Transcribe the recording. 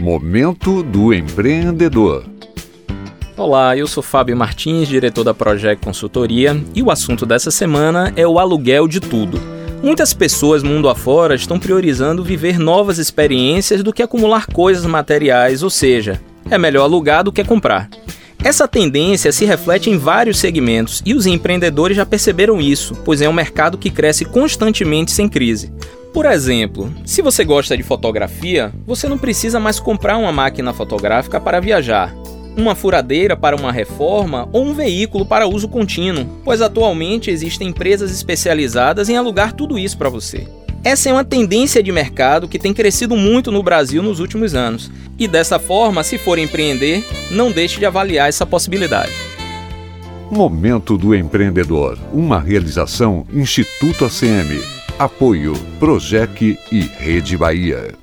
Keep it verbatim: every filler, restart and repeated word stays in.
Momento do Empreendedor. Olá, eu sou Fábio Martins, diretor da Project Consultoria, e o assunto dessa semana é o aluguel de tudo. Muitas pessoas mundo afora estão priorizando viver novas experiências do que acumular coisas materiais, ou seja, é melhor alugar do que comprar. Essa tendência se reflete em vários segmentos e os empreendedores já perceberam isso, pois é um mercado que cresce constantemente sem crise. Por exemplo, se você gosta de fotografia, você não precisa mais comprar uma máquina fotográfica para viajar, uma furadeira para uma reforma ou um veículo para uso contínuo, pois atualmente existem empresas especializadas em alugar tudo isso para você. Essa é uma tendência de mercado que tem crescido muito no Brasil nos últimos anos, e dessa forma, se for empreender, não deixe de avaliar essa possibilidade. Momento do Empreendedor, uma realização Instituto A C M, apoio Project e Rede Bahia.